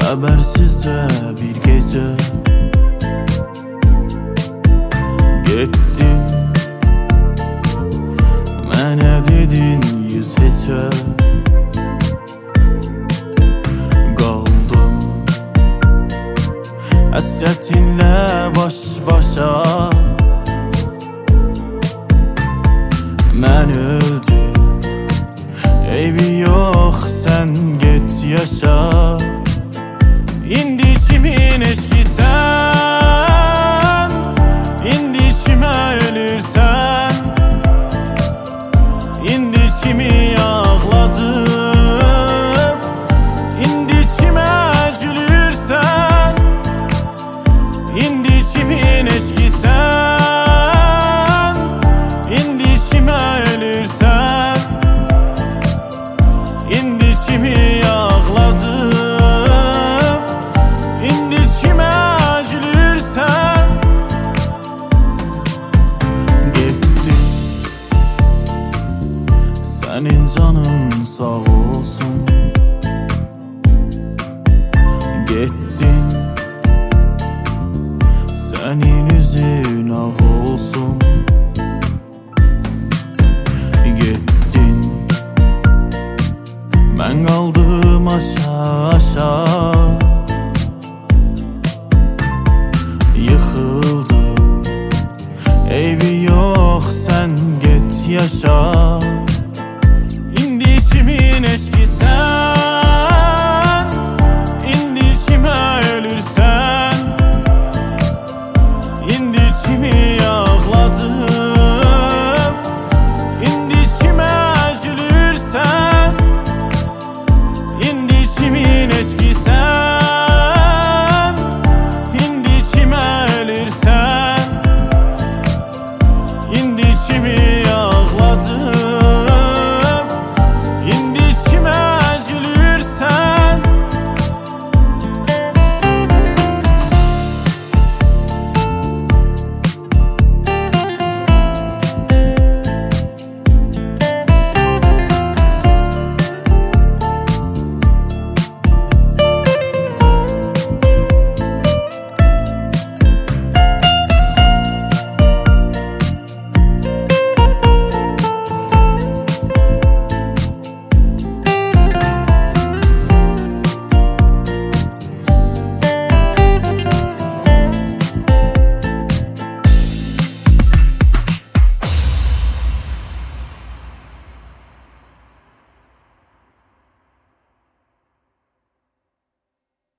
Habersizce bir gece getdin, mənə dedin yüz heçə. Qaldım həsrətinlə baş başa. Mən öldüm, eybi yox, sən get yaşa. İndi kimin eşkisən, indi kimə ölürsən, indi kimi ağladım, indi kimə gülürsən, indi kimin eşkisən, indi kimə ölürsən, indi kimi ağladım, indi kimə gülürsən. Getdim, sənin canın sağ olsun.